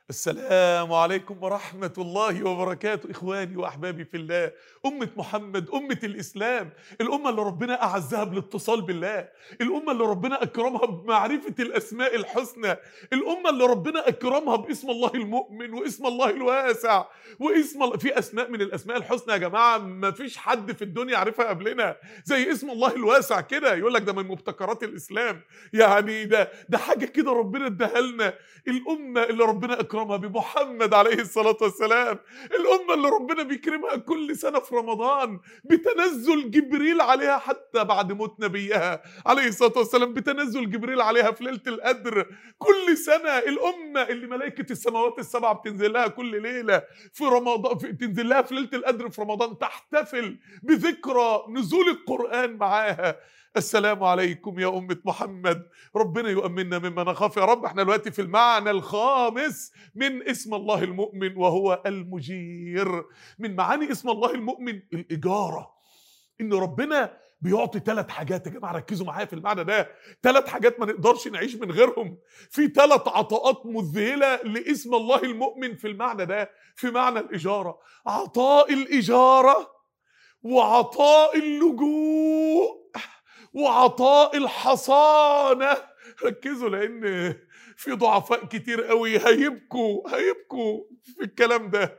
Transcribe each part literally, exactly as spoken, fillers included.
السلام عليكم ورحمة الله وبركاته. إخواني وأحبابي في الله، أمة محمد، أمة الإسلام، الأمة اللي ربنا أعزها بالاتصال بالله، الأمة اللي ربنا أكرمها بمعرفة الأسماء الحسنى، الأمة اللي ربنا أكرمها باسم الله المؤمن واسم الله الواسع واسم الله. في أسماء من الأسماء الحسنى يا جماعة ما فيش حد في الدنيا عارفها قبلنا، زي اسم الله الواسع كده، يقول لك ده من مبتكرات الإسلام. يعني ده ده حاجة كده ربنا اداها لنا. الأمة اللي ربنا أكرمها بمحمد عليه الصلاة والسلام، الأمة اللي ربنا بيكرمها كل سنة في رمضان بتنزل جبريل عليها حتى بعد موت نبيها عليه الصلاة والسلام، بتنزل جبريل عليها في ليلة القدر كل سنة. الأمة اللي ملائكة السماوات السبعة بتنزل لها كل ليلة في رمضان، في تنزل لها في ليلة القدر في رمضان، تحتفل بذكرى نزول القرآن معاها. السلام عليكم يا أمة محمد، ربنا يؤمننا مما نخاف يا رب. احنا دلوقتي في المعنى الخامس من اسم الله المؤمن وهو المجير. من معاني اسم الله المؤمن الإجارة، إن ربنا بيعطي ثلاث حاجات. يا جماعة ركزوا معايا في المعنى ده، ثلاث حاجات ما نقدرش نعيش من غيرهم. في ثلاث عطاءات مذهلة لاسم الله المؤمن في المعنى ده، في معنى الإجارة: عطاء الإجارة، وعطاء اللجوء، وعطاء الحصانة. ركزوا لأن في ضعفاء كتير قوي هيبكوا هيبكوا في الكلام ده.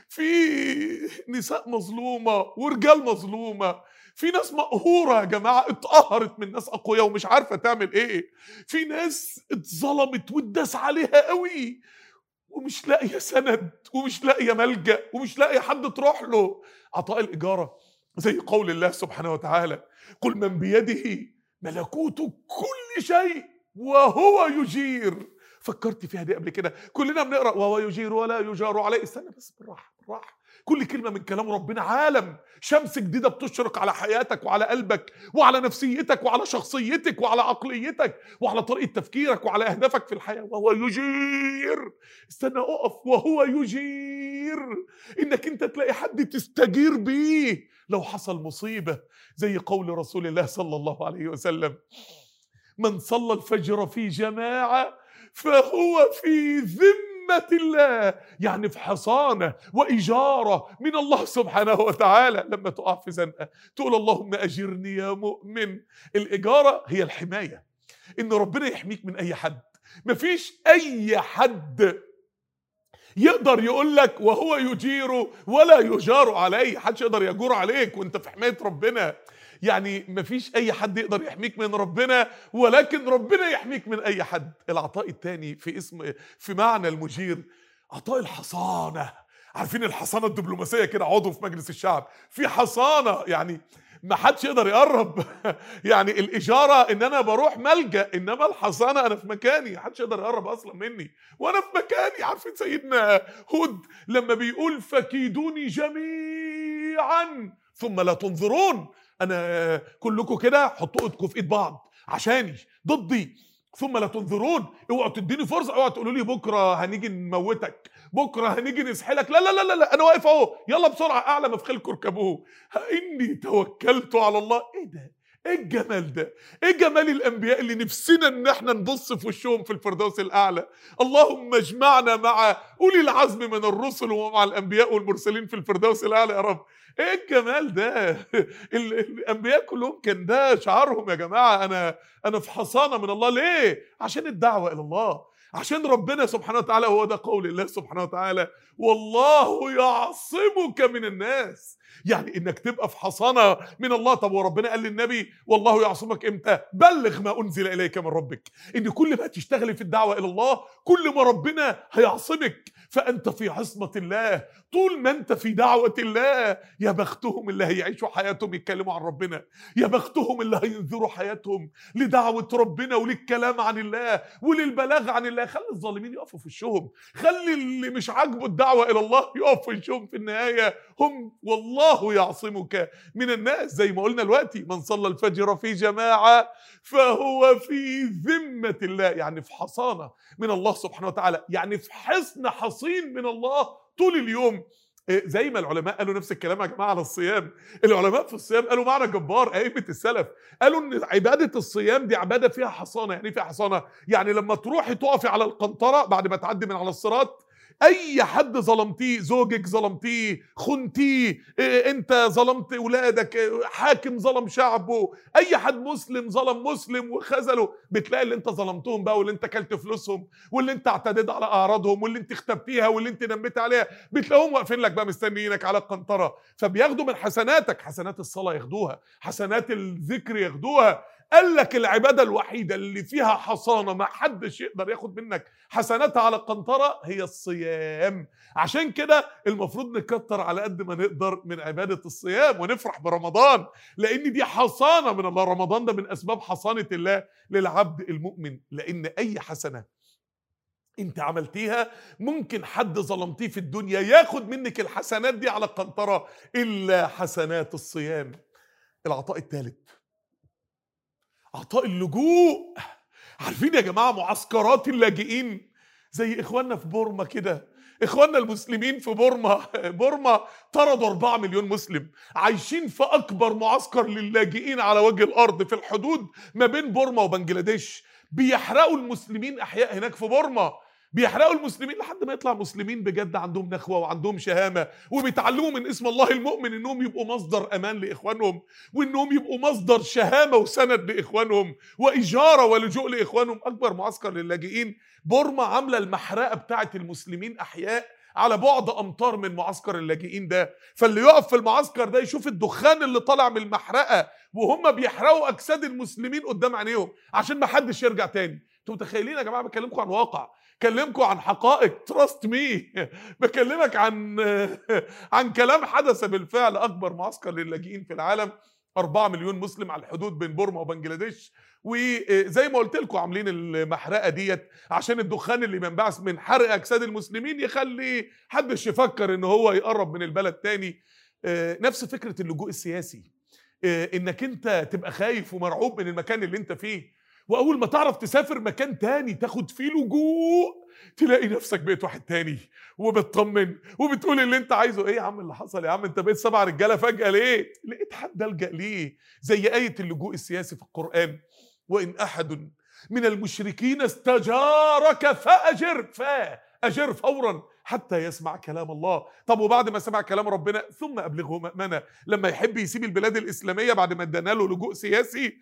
في نساء مظلومة ورجال مظلومة، في ناس مقهورة يا جماعة، اتقهرت من ناس أقوياء ومش عارفة تعمل إيه، في ناس اتظلمت واتداس عليها قوي ومش لاقية سند ومش لاقية ملجأ ومش لاقية حد تروح له. عطاء الإجارة زي قول الله سبحانه وتعالى: قل من بيده ملكوت كل شيء وهو يجير. فكرت فيها دي قبل كده؟ كلنا بنقرأ وهو يجير ولا يجار عليه. استنى بس، بالراحة بالراحة. كل كلمة من كلام ربنا عالم، شمس جديدة بتشرق على حياتك وعلى قلبك وعلى نفسيتك وعلى شخصيتك وعلى عقليتك وعلى طريقة تفكيرك وعلى أهدافك في الحياة. وهو يجير. استنى أقف. وهو يجير، إنك أنت تلاقي حد تستجير بيه لو حصل مصيبة، زي قول رسول الله صلى الله عليه وسلم: من صلى الفجر في جماعة فهو في ذمة الله، يعني في حصانة وإجارة من الله سبحانه وتعالى. لما تقع في زنقة تقول اللهم أجرني يا مؤمن. الإجارة هي الحماية، إن ربنا يحميك من أي حد. مفيش أي حد يقدر يقول لك وهو يجير ولا يجار عليه، حدش يقدر يجور عليك وانت في حماية ربنا. يعني مفيش اي حد يقدر يحميك من ربنا، ولكن ربنا يحميك من اي حد. العطاء الثاني في اسم في معنى المجير عطاء الحصانة. عارفين الحصانة الدبلوماسية كده، عضو في مجلس الشعب في حصانة، يعني ما حدش يقدر يقرب. يعني الإجارة إن أنا بروح ملجأ، إنما الحصانة أنا في مكاني، ما حدش يقدر يقرب أصلا مني وأنا في مكاني. عارفين سيدنا هود لما بيقول فكيدوني جميعا ثم لا تنظرون؟ أنا كلكم كده حطوا إيدكم في إيد بعض عشاني ضدي ثم لا تنظرون. اوعوا تديني فرصه، اوعوا تقولوا لي بكره هنيجي نموتك، بكره هنيجي نسحلك. لا لا لا لا، انا واقف اهو، يلا بسرعه اعلى مفخلكم اركبوه، اني توكلت على الله. ايه ده؟ ايه الجمال ده؟ ايه جمال الانبياء اللي نفسنا ان احنا نبص في وشهم في الفردوس الاعلى. اللهم اجمعنا مع اولي العزم من الرسل ومع الانبياء والمرسلين في الفردوس الاعلى يا رب. ايه الجمال ده؟ الانبياء كلهم كان ده شعارهم يا جماعه: انا انا في حصانه من الله. ليه؟ عشان الدعوه الى الله، عشان ربنا سبحانه وتعالى. هو ده قول الله سبحانه وتعالى: والله يعصمك من الناس. يعني انك تبقى في حصانه من الله. طب وربنا قال للنبي والله يعصمك امتى؟ بلغ ما انزل اليك من ربك. ان كل ما تشتغلي في الدعوه الى الله كل ما ربنا هيعصمك، فانت في عصمه الله طول ما انت في دعوه الله. يا بختهم اللي هيعيشوا حياتهم يتكلموا عن ربنا، يا بختهم اللي هينذروا حياتهم لدعوه ربنا وللكلام عن الله وللبلاغ عن الله. خلي الظالمين يقفوا في وشهم، خلي اللي مش عاجبه الدعوه الى الله يقف في وشهم. في النهايه هم والله يعصمك من الناس. زي ما قلنا دلوقتي: من صلى الفجر في جماعه فهو في ذمه الله، يعني في حصانه من الله سبحانه وتعالى، يعني في حصن حصين من الله طول اليوم. زي ما العلماء قالوا نفس الكلام يا جماعه على الصيام. العلماء في الصيام قالوا معنى جبار، ائمه السلف قالوا ان عباده الصيام دي عباده فيها حصانه. يعني ايه فيها حصانه؟ يعني لما تروحي تقفي على القنطره بعد ما تعدي من على الصراط اي حد ظلمتيه، زوجك ظلمتيه، خنتيه، إيه انت ظلمت اولادك، إيه حاكم ظلم شعبه، اي حد مسلم ظلم مسلم وخذله، بتلاقي اللي انت ظلمتهم بقى، واللي انت كلت فلوسهم، واللي انت اعتديت على اعراضهم، واللي انت اختبتيها، واللي انت نميت عليها، بتلاقيهم واقفين لك بقى مستنيينك على القنطره، فبياخدوا من حسناتك، حسنات الصلاه ياخدوها، حسنات الذكر ياخدوها. قال لك العباده الوحيده اللي فيها حصانه ما حدش يقدر ياخد منك حسناتها على القنطره هي الصيام. عشان كده المفروض نكتر على قد ما نقدر من عباده الصيام ونفرح برمضان، لان دي حصانه من الله. رمضان ده من اسباب حصانه الله للعبد المؤمن، لان اي حسنه انت عملتيها ممكن حد ظلمتيه في الدنيا ياخد منك الحسنات دي على القنطره، الا حسنات الصيام. العطاء الثالث عطاء اللجوء. عارفين يا جماعه معسكرات اللاجئين زي اخواننا في بورما كده، اخواننا المسلمين في بورما بورما طردوا أربعة مليون مسلم عايشين في اكبر معسكر للاجئين على وجه الارض في الحدود ما بين بورما وبنجلاديش. بيحرقوا المسلمين احياء هناك في بورما، بيحرقوا المسلمين لحد ما يطلع مسلمين بجد عندهم نخوه وعندهم شهامه، وبيتعلموا من اسم الله المؤمن انهم يبقوا مصدر امان لاخوانهم، وانهم يبقوا مصدر شهامه وسند لاخوانهم واجاره ولجوء لاخوانهم. اكبر معسكر للاجئين بورما عامله المحرقه بتاعه المسلمين احياء على بعد امتار من معسكر اللاجئين ده، فاللي يقف في المعسكر ده يشوف الدخان اللي طالع من المحرقه وهم بيحرقوا اجساد المسلمين قدام عينيهم عشان ما حدش يرجع تاني. انتوا متخيلين يا جماعه؟ بكلمكم عن واقع، بكلمكم عن حقائق، تراست مي، بكلمك عن عن كلام حدث بالفعل. اكبر معسكر للاجئين في العالم، أربعة مليون مسلم على الحدود بين بورما وبنجلاديش، وزي ما قلت لكم عاملين المحرقه ديت عشان الدخان اللي بينبعث من حرق اجساد المسلمين يخلي حدش يفكر ان هو يقرب من البلد تاني. نفس فكره اللجوء السياسي، انك انت تبقى خايف ومرعوب من المكان اللي انت فيه، واول ما تعرف تسافر مكان تاني تاخد فيه لجوء تلاقي نفسك بقيت واحد تاني وبتطمن وبتقول اللي انت عايزه. ايه يا عم اللي حصل يا عم؟ انت بقيت سبع رجاله فجاه ليه؟ لقيت حد الجا ليه، زي ايه اللجوء السياسي في القران: وان احد من المشركين استجارك فاجر فاجر فورا حتى يسمع كلام الله. طب وبعد ما سمع كلام ربنا ثم ابلغه مأمنه، لما يحب يسيب البلاد الاسلاميه بعد ما ادانا له لجوء سياسي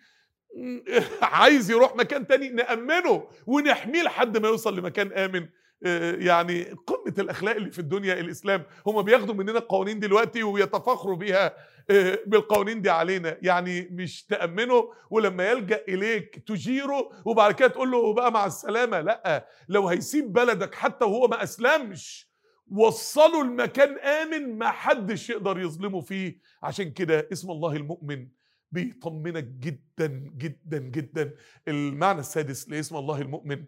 عايز يروح مكان تاني نأمنه ونحميه لحد ما يوصل لمكان آمن. يعني قمة الأخلاق اللي في الدنيا الإسلام. هم بياخدوا مننا القوانين دلوقتي ويتفاخروا بيها بالقوانين دي علينا، يعني مش تأمنه ولما يلجأ إليك تجيره وبعد كده تقول له بقى مع السلامة. لأ، لو هيسيب بلدك حتى وهو ما أسلمش وصلوا المكان آمن ما حدش يقدر يظلمه فيه. عشان كده اسم الله المؤمن بيطمنك جدا جدا جدا. المعنى السادس لاسم الله المؤمن: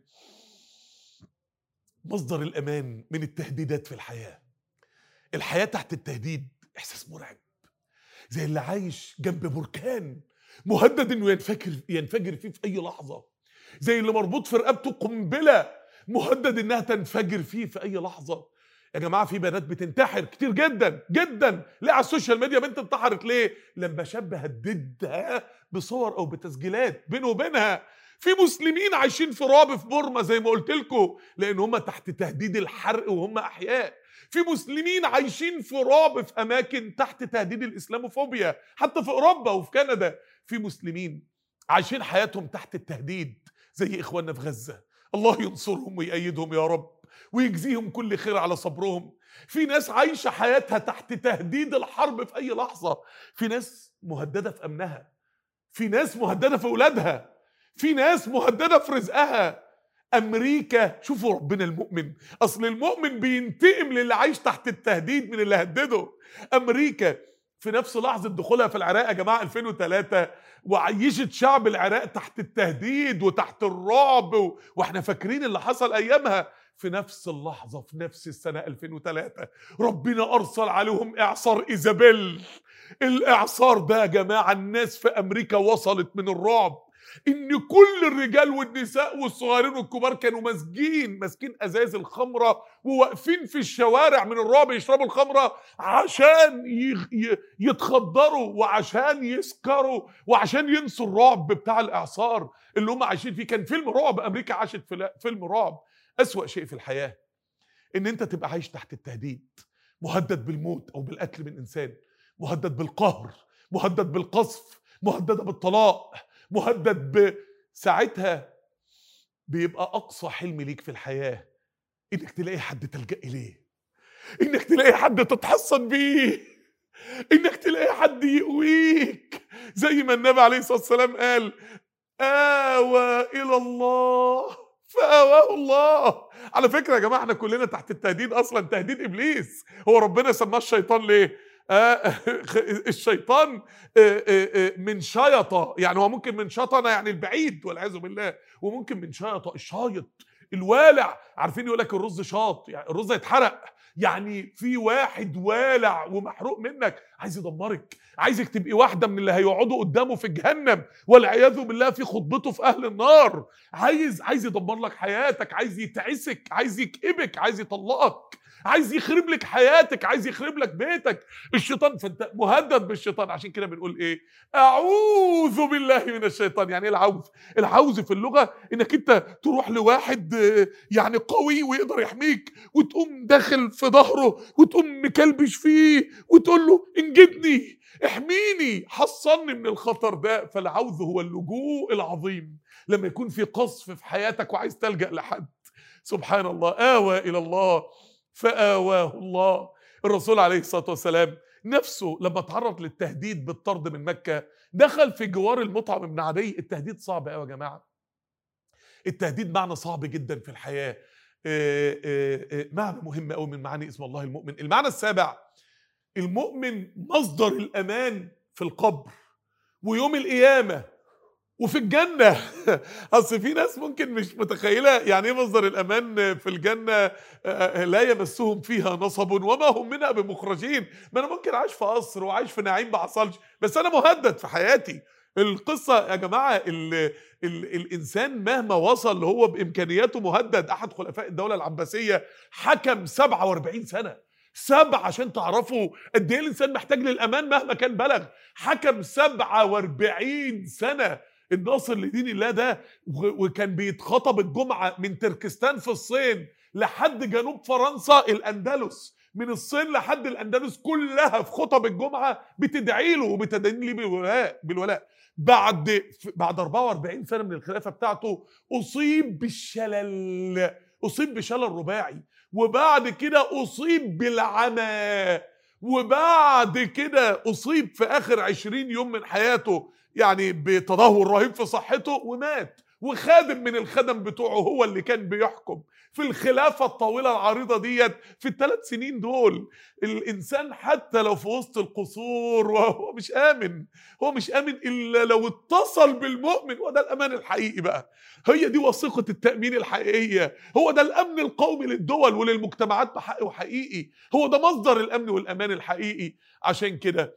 مصدر الأمان من التهديدات في الحياة. الحياة تحت التهديد إحساس مرعب، زي اللي عايش جنب بركان مهدد إنه ينفجر ينفجر فيه في أي لحظة، زي اللي مربوط في رقبته قنبلة مهدد إنها تنفجر فيه في أي لحظة. يا جماعه في بنات بتنتحر كتير جدا جدا. ليه على السوشيال ميديا بنت انتحرت ليه؟ لما شاب هددها بصور او بتسجيلات بينه وبينها. في مسلمين عايشين في رعب في بورما زي ما قلت لكم لان هم تحت تهديد الحرق وهم احياء. في مسلمين عايشين في رعب في اماكن تحت تهديد الاسلاموفوبيا حتى في اوروبا وفي كندا. في مسلمين عايشين حياتهم تحت التهديد زي اخواننا في غزه، الله ينصرهم ويأيدهم يا رب ويجزيهم كل خير على صبرهم. في ناس عايشة حياتها تحت تهديد الحرب في أي لحظة. في ناس مهددة في أمنها، في ناس مهددة في أولادها، في ناس مهددة في رزقها. أمريكا، شوفوا ربنا المؤمن، أصل المؤمن بينتقم للي عايش تحت التهديد من اللي هدده. أمريكا في نفس لحظة دخولها في العراق يا جماعة ألفين وثلاثة وعيشت شعب العراق تحت التهديد وتحت الرعب و... واحنا فاكرين اللي حصل أيامها. في نفس اللحظة في نفس السنة ألفين وثلاثة ربنا أرسل عليهم إعصار إيزابيل. الإعصار ده يا جماعة الناس في أمريكا وصلت من الرعب إن كل الرجال والنساء والصغيرين والكبار كانوا ماسكين ماسكين أزايز الخمرة وواقفين في الشوارع من الرعب يشربوا الخمرة عشان يتخدروا وعشان يسكروا وعشان ينسوا الرعب بتاع الإعصار اللي هم عايشين فيه. كان فيلم رعب، أمريكا عاشت في فيلم رعب. أسوأ شيء في الحياة ان انت تبقى عايش تحت التهديد، مهدد بالموت او بالقتل من انسان، مهدد بالقهر، مهدد بالقذف، مهدده بالطلاق، مهدد ب ساعتها بيبقى اقصى حلم ليك في الحياه انك تلاقي حد تلجأ اليه، انك تلاقي حد تتحصن بيه، انك تلاقي حد يقويك، زي ما النبي عليه الصلاه والسلام قال: آوى الى الله فآواه الله. على فكره يا جماعه احنا كلنا تحت التهديد، اصلا تهديد ابليس. هو ربنا سماه الشيطان ليه؟ آه الشيطان آه آه من شيطه، يعني هو ممكن من شطنه يعني البعيد والعياذ بالله، وممكن من شيطه الشايط الوالع. عارفين يقول لك الرز شاط، يعني الرز هيتحرق، يعني في واحد والع ومحروق منك عايز يدمرك، عايزك تبقي واحده من اللي هيقعدوا قدامه في جهنم والعياذ بالله في خطبته في اهل النار. عايز عايز يدمر لك حياتك، عايز يتعسك، عايز يكئبك، عايز يطلقك، عايز يخرب لك حياتك، عايز يخرب لك بيتك. الشيطان، فانت مهدد بالشيطان. عشان كده بنقول ايه؟ اعوذ بالله من الشيطان. يعني ايه العوذ؟ العوذ في اللغه انك انت تروح لواحد يعني قوي ويقدر يحميك، وتقوم داخل في ظهره وتقوم مكلبش فيه وتقول له انجدني، احميني، حصني من الخطر ده. فالعوذ هو اللجوء العظيم لما يكون في قصف في حياتك وعايز تلجأ لحد. سبحان الله. آوى إلى الله فآواه الله. الرسول عليه الصلاة والسلام نفسه لما تعرض للتهديد بالطرد من مكة دخل في جوار المطعم بن عدي. التهديد صعب قوي يا جماعة، التهديد معنى صعب جدا في الحياة، آآ آآ معنى مهم قوي من معاني اسم الله المؤمن. المعنى السابع: المؤمن مصدر الأمان في القبر ويوم القيامة وفي الجنة. أصل في ناس ممكن مش متخيلة يعني إيه مصدر الأمان في الجنة. لا يمسهم فيها نصب وما هم منها بمخرجين. ما أنا ممكن عايش في قصر وعايش في نعيم ما حصلش، بس أنا مهدد في حياتي. القصة يا جماعة ال ال الإنسان مهما وصل هو بإمكانياته مهدد. أحد خلفاء الدولة العباسية حكم سبعة وأربعين سنة، سبع عشان تعرفوا قد ايه الانسان محتاج للامان مهما كان بلغ. حكم سبعة وأربعين سنة الناصر لدين الله ده، وكان بيتخطب الجمعة من تركستان في الصين لحد جنوب فرنسا الأندلس، من الصين لحد الأندلس كلها في خطب الجمعة بتدعي له وبتدين لي بالولاء بالولاء. بعد بعد أربعة وأربعين سنة من الخلافة بتاعته أصيب بالشلل، أصيب بشلل رباعي، وبعد كده أصيب بالعمى، وبعد كده أصيب في آخر عشرين يوم من حياته يعني بتدهور رهيب في صحته ومات. وخادم من الخدم بتوعه هو اللي كان بيحكم في الخلافة الطويلة العريضة ديت في الثلاث سنين دول. الإنسان حتى لو في وسط القصور وهو مش آمن، هو مش آمن إلا لو اتصل بالمؤمن. وده الأمان الحقيقي بقى، هي دي وثيقة التأمين الحقيقية، هو ده الأمن القومي للدول وللمجتمعات بحق وحقيقي، هو ده مصدر الأمن والأمان الحقيقي. عشان كده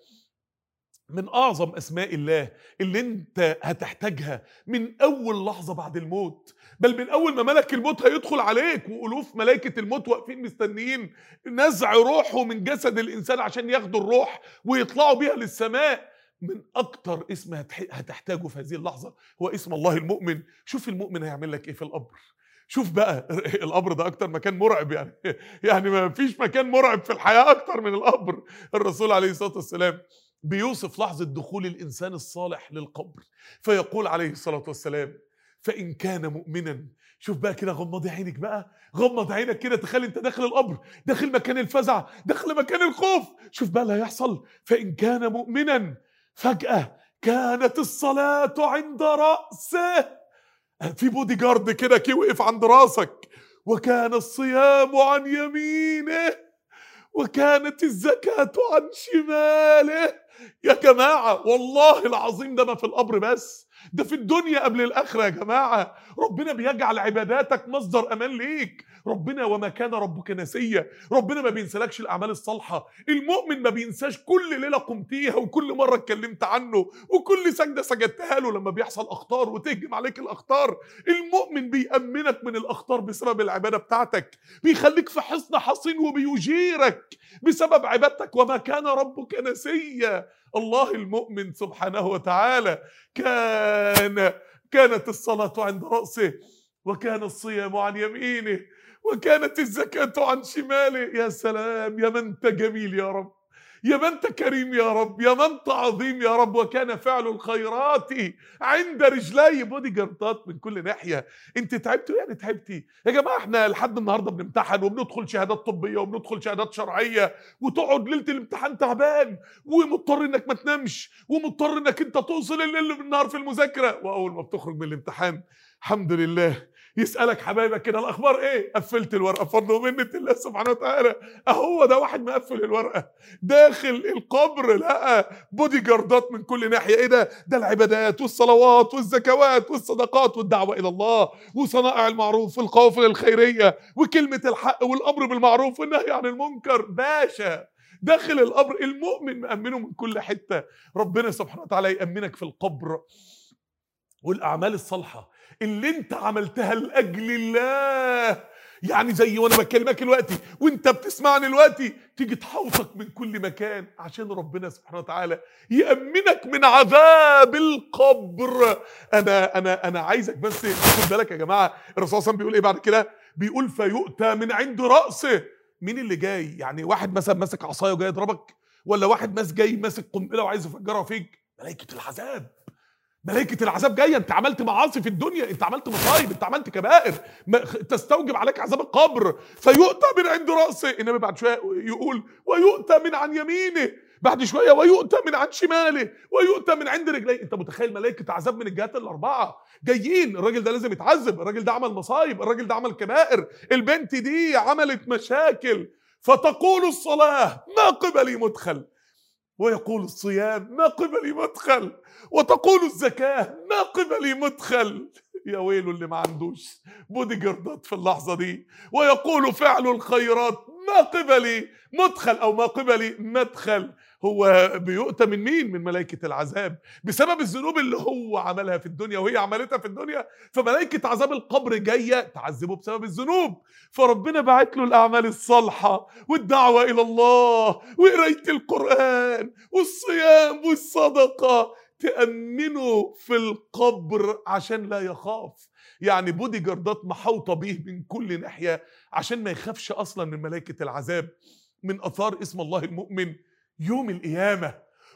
من أعظم أسماء الله اللي أنت هتحتاجها من أول لحظة بعد الموت، بل من أول ما ملك الموت هيدخل عليك وألوف ملائكة الموت واقفين مستنيين نزع روحه من جسد الإنسان عشان ياخدوا الروح ويطلعوا بيها للسماء. من أكتر اسم هتحتاجه في هذه اللحظة هو اسم الله المؤمن. شوف المؤمن هيعمل لك إيه في القبر. شوف بقى القبر ده أكتر مكان مرعب، يعني يعني ما فيش مكان مرعب في الحياة أكتر من القبر. الرسول عليه الصلاة والسلام بيوصف لحظة دخول الإنسان الصالح للقبر فيقول عليه الصلاة والسلام: فإن كان مؤمنا. شوف بقى كده، غمض عينك بقى، غمض عينك كده، تخيل انت داخل القبر، داخل مكان الفزع، داخل مكان الخوف. شوف بقى اللي هيحصل: فإن كان مؤمنا فجأة كانت الصلاة عند رأسه، في بودي جارد كده كي وقف عند راسك، وكان الصيام عن يمينه، وكانت الزكاة عن شماله. يا جماعة والله العظيم ده ما في القبر بس، ده في الدنيا قبل الآخرة يا جماعة. ربنا بيجعل عباداتك مصدر أمان ليك. ربنا وما كان ربك نسيا، ربنا ما بينسلكش الأعمال الصالحة. المؤمن ما بينساش كل ليلة قمتيها وكل مرة اتكلمت عنه وكل سجدة سجدتها له لما بيحصل أخطار وتهجم عليك الأخطار. المؤمن بيأمنك من الأخطار بسبب العبادة بتاعتك، بيخليك في حصن حصين وبيجيرك بسبب عبادتك. وما كان ربك نسيا. الله المؤمن سبحانه وتعالى كان كانت الصلاة عند رأسه، وكان الصيام عن يمينه وكانت الزكاة عن شماله. يا سلام، يا من انت جميل يا رب، يا من انت كريم يا رب، يا من انت عظيم يا رب. وكان فعل الخيرات عند رجلي. بودي جاردات من كل ناحيه. انت تعبتوا يعني تعبتي يا جماعه. احنا لحد النهارده بنمتحن وبندخل شهادات طبيه وبندخل شهادات شرعيه، وتقعد ليله الامتحان تعبان ومضطر انك ما تنامش ومضطر انك انت توصل الليل بالنهار في المذاكره، واول ما بتخرج من الامتحان الحمد لله يسالك حبايبك كده الاخبار ايه؟ قفلت الورقه؟ فضل ومنه الله سبحانه وتعالى. اهو ده واحد مقفل الورقه داخل القبر لقى بودي جاردات من كل ناحيه. ايه ده؟ ده العبادات والصلوات والزكوات والصدقات والدعوه الى الله وصنائع المعروف والقوافل الخيريه وكلمه الحق والامر بالمعروف والنهي عن المنكر. باشا داخل القبر المؤمن مأمنه من كل حته. ربنا سبحانه وتعالى يأمنك في القبر. والاعمال الصالحه اللي انت عملتها لاجل الله، يعني زي وانا بكلمك دلوقتي وانت بتسمعني دلوقتي، تيجي تحوطك من كل مكان عشان ربنا سبحانه وتعالى يأمنك من عذاب القبر. انا انا انا عايزك بس خد بالك يا جماعه. الرسول صلى الله عليه وسلم بيقول ايه بعد كده؟ بيقول فيؤتى من عند رأسه. مين اللي جاي؟ يعني واحد مثلا ماسك عصايه وجاي يضربك، ولا واحد ماس جاي ماسك قنبله وعايز يفجرها فيك؟ ملائكه العذاب. ملائكة العذاب جاية. انت عملت معاصي في الدنيا، انت عملت مصايب، انت عملت كبائر تستوجب عليك عذاب القبر. فيؤتى من عند رأسه. النبي بعد شوية يقول ويؤتى من عن يمينه، بعد شوية ويؤتى من عن شماله ويؤتى من عند رجليه. انت متخيل ملائكة عذاب من الجهات الأربعة جايين؟ الراجل ده لازم يتعذب، الراجل ده عمل مصايب، الراجل ده عمل كبائر، البنت دي عملت مشاكل. فتقول الصلاة ما قبلي مدخل، ويقول الصيام ما قبلي مدخل، وتقول الزكاة ما قبلي مدخل. يا ويله اللي ما عندوش بودي جاردات في اللحظة دي. ويقول فعل الخيرات ما قبلي مدخل أو ما قبلي مدخل. هو بيؤتى من مين؟ من ملائكة العذاب بسبب الذنوب اللي هو عملها في الدنيا وهي عملتها في الدنيا. فملائكة عذاب القبر جاية تعذبه بسبب الذنوب. فربنا بعت له الأعمال الصالحة والدعوة إلى الله وقراية القرآن والصيام والصدقة تأمنه في القبر عشان لا يخاف. يعني بودي جاردات محوطة به من كل ناحية عشان ما يخافش أصلا من ملائكة العذاب. من أثار اسم الله المؤمن يوم القيامة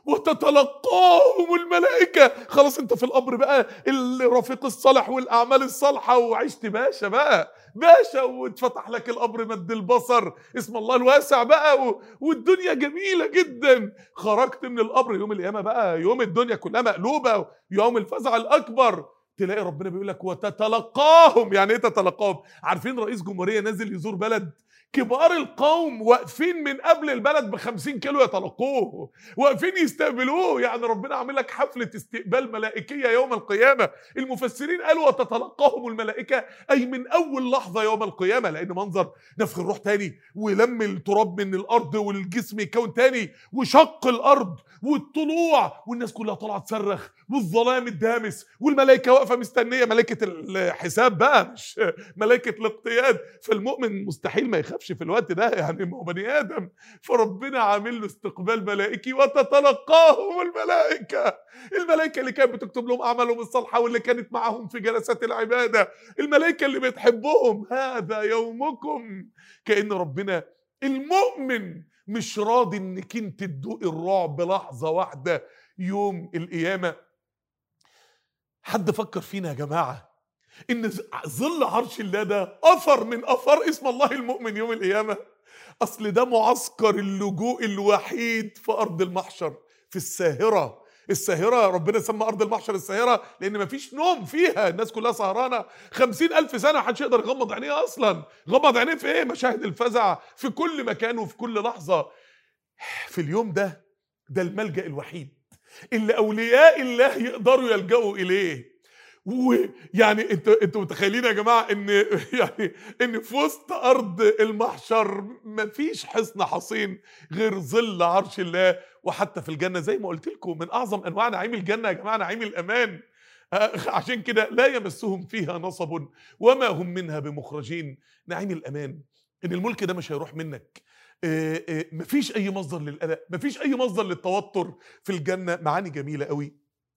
وتتلقاهم الملائكة. خلاص انت في القبر بقى الرفيق الصالح والأعمال الصالحة وعشت باشا بقى باشا، واتفتح لك القبر مد البصر اسم الله الواسع بقى، والدنيا جميلة جدا. خرجت من القبر يوم القيامة بقى يوم الدنيا كلها مقلوبة، يوم الفزع الأكبر. تلاقي ربنا بيقول لك وتتلقاهم. يعني ايه تتلقاهم؟ عارفين رئيس جمهورية نازل يزور بلد، كبار القوم واقفين من قبل البلد بخمسين كيلو يتلقوه، واقفين يستقبلوه. يعني ربنا عامل لك حفلة استقبال ملائكية يوم القيامة. المفسرين قالوا وتتلقاهم الملائكة أي من أول لحظة يوم القيامة، لأن منظر نفخ الروح تاني ولم التراب من الأرض والجسم يكون تاني وشق الأرض والطلوع والناس كلها طالعة تصرخ والظلام الدامس والملائكة واقفة مستنية. ملائكة الحساب بقى مش ملائكة الاقتياد. فالمؤمن مستحيل ما يخافش في الوقت ده، يعني ما هو بني آدم. فربنا عامل له استقبال ملائكي وتتلقاهم الملائكة. الملائكة اللي كانت بتكتب لهم أعمالهم الصالحة واللي كانت معهم في جلسات العبادة، الملائكة اللي بتحبهم. هذا يومكم. كأن ربنا المؤمن مش راضي انك انت تدوقي الرعب لحظة واحدة يوم القيامة. حد فكر فينا يا جماعة ان ظل عرش الله ده اثر من اثار اسم الله المؤمن يوم القيامة؟ اصل ده معسكر اللجوء الوحيد في ارض المحشر في الساهرة. الساهرة ربنا سمى ارض المحشر الساهرة لان مفيش نوم فيها، الناس كلها سهرانة خمسين الف سنة محدش يقدر يغمض عينيه اصلا. غمض عينيه في ايه؟ مشاهد الفزع في كل مكان وفي كل لحظة. في اليوم ده ده الملجأ الوحيد اللي اولياء الله يقدروا يلجأوا اليه. ويعني انتوا انتوا متخيلين يا جماعه ان يعني ان في وسط ارض المحشر مفيش حصن حصين غير ظل عرش الله. وحتى في الجنه زي ما قلت لكم من اعظم انواع نعيم الجنه يا جماعه نعيم الامان. عشان كده لا يمسهم فيها نصب وما هم منها بمخرجين. نعيم الامان ان الملك ده مش هيروح منك. مفيش اي مصدر للقلق، مفيش اي مصدر للتوتر في الجنه. معاني جميله قوي.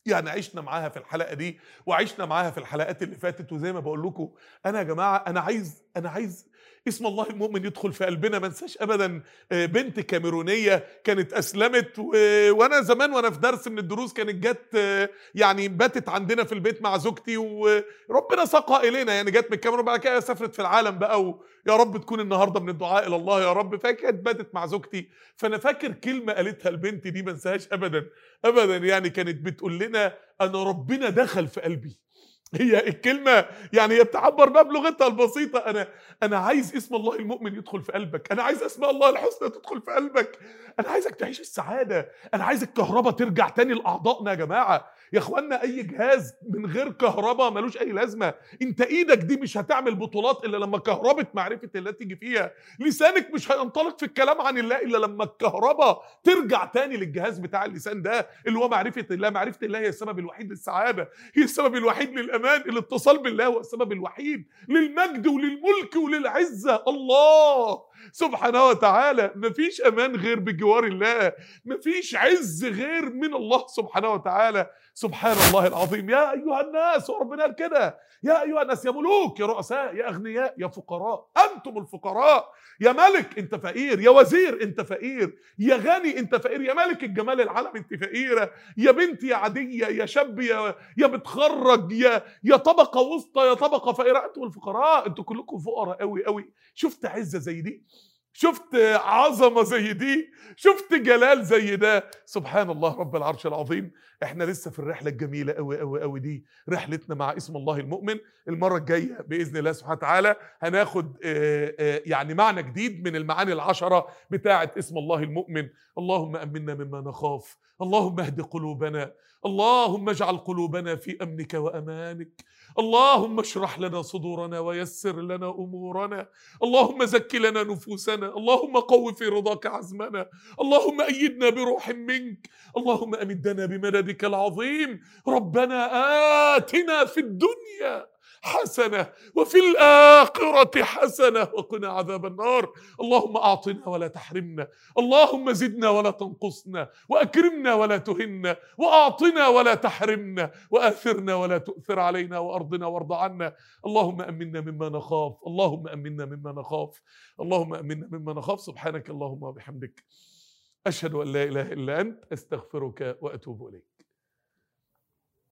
يعني عشنا معاها في الحلقة دي، وعشنا معاها في الحلقات اللي فاتت، وزي ما باقول لكم أنا يا جماعة أنا عايز أنا عايز اسم الله المؤمن يدخل في قلبنا. ما انساش أبدًا آآ بنت كاميرونية كانت أسلمت، و وأنا زمان وأنا في درس من الدروس كانت جات يعني باتت عندنا في البيت مع زوجتي، وربنا ساقها إلينا، يعني جات من الكاميرون وبعد كده سافرت في العالم بقى، ويا رب تكون النهارده من الدعاء إلى الله يا رب. فكانت باتت مع زوجتي، فأنا فاكر كلمة قالتها البنت دي ما انساهاش أبدًا، أبدًا يعني كانت بتقول لنا: أنا ربنا دخل في قلبي. هي الكلمة يعني هي بتعبّر بقى بلغتها البسيطة، أنا أنا عايز اسم الله المؤمن يدخل في قلبك، أنا عايز أسماء الله الحسنى تدخل في قلبك، أنا عايزك تعيش السعادة، أنا عايز الكهربا ترجع تاني لأعضائنا يا جماعة. يا إخوانا أي جهاز من غير كهربا مالوش أي لازمة، أنت إيدك دي مش هتعمل بطولات إلا لمّا كهربة معرفة الله تيجي فيها، لسانك مش هينطلق في الكلام عن الله إلا لمّا الكهربا ترجع تاني للجهاز بتاع اللسان ده اللي هو معرفة الله. معرفة الله هي السبب الوحيد للسعادة، هي السبب الوحيد للأمان، الاتصال بالله هو السبب الوحيد للمجد وللملك وللعزة. الله سبحانه وتعالى مفيش أمان غير بجوار الله، مفيش عز غير من الله سبحانه وتعالى. سبحان الله العظيم. يا أيها الناس، وربنا قال كده: يا أيها الناس، يا ملوك، يا رؤساء، يا أغنياء، يا فقراء، أنتم الفقراء. يا ملك أنت فقير، يا وزير أنت فقير، يا غني أنت فقير، يا ملك الجمال العالم أنت فقيرة، يا بنت يا عادية، يا شاب يا يا بتخرج، يا يا طبقة وسطى، يا طبقة فقيرة، أنتم الفقراء، أنتم كلكم فقراء أوي أوي. شُفت عزة زي دي؟ شُفت عظمة زي دي؟ شُفت جلال زي ده؟ سبحان الله رب العرش العظيم. إحنا لسه في الرحلة الجميلة أوي أوي أوي دي، رحلتنا مع اسم الله المؤمن. المرة الجاية بإذن الله سبحانه وتعالى هناخد آآ آآ يعني معنى جديد من المعاني العشرة بتاعة اسم الله المؤمن. اللهم أمِّنّا مما نخاف، اللهم اهد قلوبنا، اللهم اجعل قلوبنا في أمنك وأمانك، اللهم اشرح لنا صدورنا ويسر لنا أمورنا، اللهم زك لنا نفوسنا، اللهم قو في رضاك عزمنا، اللهم أيدنا بروح منك، اللهم أمدنا بمددك العظيم. ربنا آتنا في الدنيا حسنة وفي الآخرة حسنة وقنا عذاب النار. اللهم أعطنا ولا تحرمنا، اللهم زدنا ولا تنقصنا، وأكرمنا ولا تهنا، وأعطنا ولا تحرمنا، وآثرنا ولا تؤثر علينا، وأرضنا وارض عنا. اللهم أمنا مما نخاف، اللهم أمنا مما نخاف، اللهم أمنا مما نخاف. سبحانك اللهم وبحمدك، أشهد أن لا إله إلا أنت، أستغفرك وأتوب إليك.